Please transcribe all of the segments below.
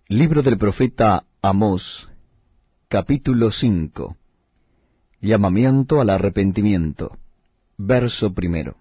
Libro del profeta Amós, capítulo 5. Llamamiento al arrepentimiento. Verso primero.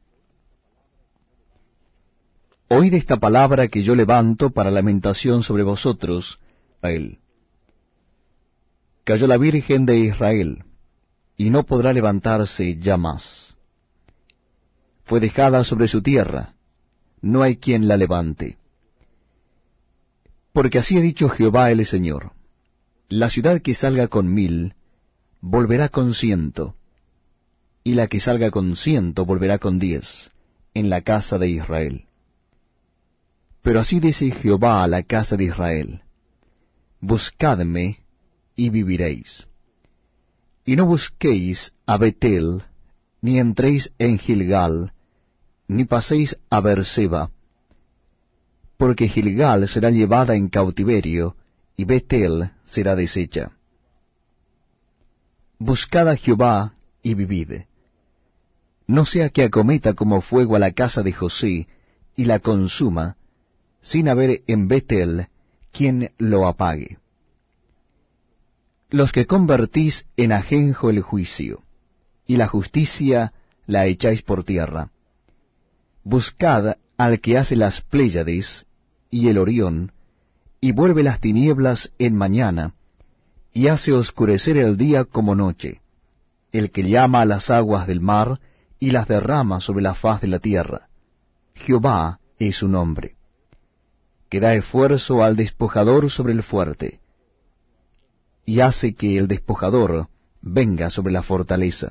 Oíd esta palabra que yo levanto para lamentación sobre vosotros, Israel. Cayó la Virgen de Israel, y no podrá levantarse ya más. Fue dejada sobre su tierra, no hay quien la levante. Porque así ha dicho Jehová el Señor: la ciudad que salga con 1000, volverá con 100, y la que salga con 100 volverá con 10, en la casa de Israel. Pero así dice Jehová a la casa de Israel: buscadme, y viviréis. Y no busquéis a Betel, ni entréis en Gilgal, ni paséis a Beerseba, porque Gilgal será llevada en cautiverio, y Betel será deshecha. Buscad a Jehová, y vivid. No sea que acometa como fuego a la casa de José, y la consuma, sin haber en Betel quien lo apague. Los que convertís en ajenjo el juicio, y la justicia la echáis por tierra. Buscad al que hace las Pléyades y el Orión, y vuelve las tinieblas en mañana, y hace oscurecer el día como noche, el que llama a las aguas del mar, y las derrama sobre la faz de la tierra. Jehová es su nombre, que da esfuerzo al despojador sobre el fuerte, y hace que el despojador venga sobre la fortaleza.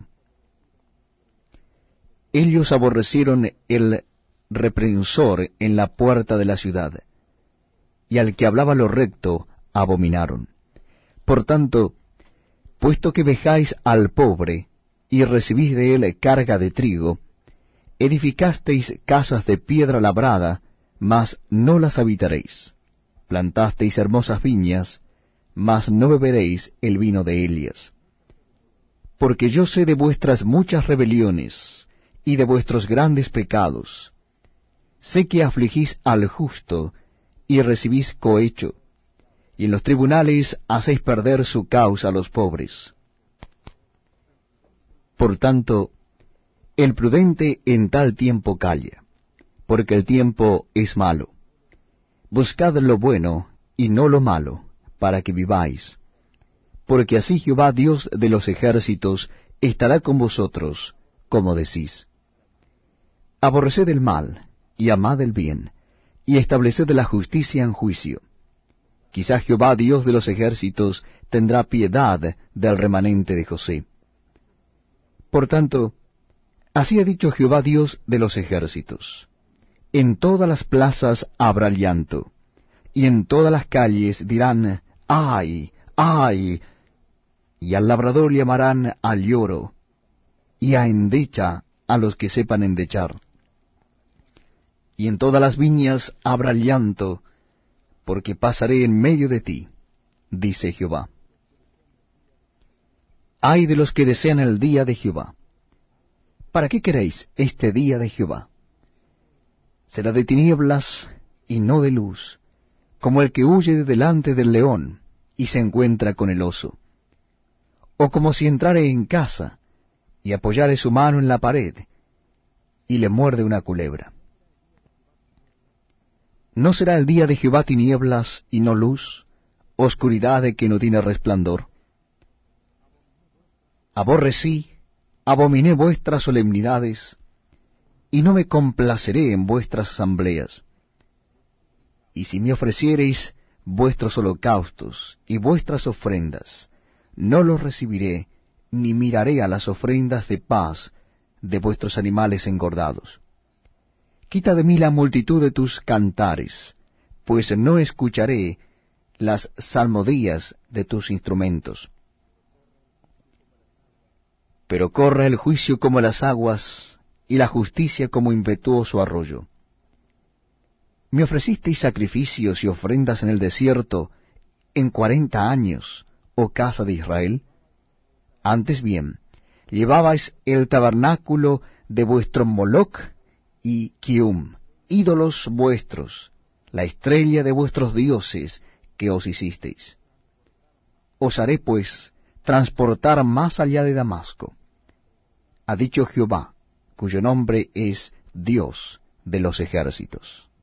Ellos aborrecieron el reprensor en la puerta de la ciudad, y al que hablaba lo recto abominaron. Por tanto, puesto que vejáis al pobre, y recibís de él carga de trigo, edificasteis casas de piedra labrada, mas no las habitaréis. Plantasteis hermosas viñas, mas no beberéis el vino de ellas. Porque yo sé de vuestras muchas rebeliones, y de vuestros grandes pecados. Sé que afligís al justo, y recibís cohecho, y en los tribunales hacéis perder su causa a los pobres. Por tanto, el prudente en tal tiempo calla, porque el tiempo es malo. Buscad lo bueno, y no lo malo, para que viváis. Porque así Jehová Dios de los ejércitos estará con vosotros, como decís. Aborreced el mal, y amad el bien, y estableced la justicia en juicio. Quizá Jehová Dios de los ejércitos tendrá piedad del remanente de José. Por tanto, así ha dicho Jehová Dios de los ejércitos: en todas las plazas habrá llanto, y en todas las calles dirán: ¡ay, ay! Y al labrador llamarán al lloro, y a endecha a los que sepan endechar. Y en todas las viñas habrá llanto, porque pasaré en medio de ti, dice Jehová. Ay de los que desean el día de Jehová. ¿Para qué queréis este día de Jehová? Será de tinieblas y no de luz, como el que huye de delante del león y se encuentra con el oso. O como si entrare en casa y apoyare su mano en la pared y le muerde una culebra. ¿No será el día de Jehová tinieblas y no luz, oscuridad de que no tiene resplandor? Aborrecí, abominé vuestras solemnidades, y no me complaceré en vuestras asambleas. Y si me ofreciereis vuestros holocaustos y vuestras ofrendas, no los recibiré, ni miraré a las ofrendas de paz de vuestros animales engordados. Quita de mí la multitud de tus cantares, pues no escucharé las salmodías de tus instrumentos. Pero corra el juicio como las aguas, y la justicia como impetuoso arroyo. Me ofrecisteis sacrificios y ofrendas en el desierto en 40 años, oh casa de Israel. Antes bien, llevabais el tabernáculo de vuestro Moloc y Kium, ídolos vuestros, la estrella de vuestros dioses, que os hicisteis. Os haré, pues, transportar más allá de Damasco, ha dicho Jehová, cuyo nombre es Dios de los ejércitos.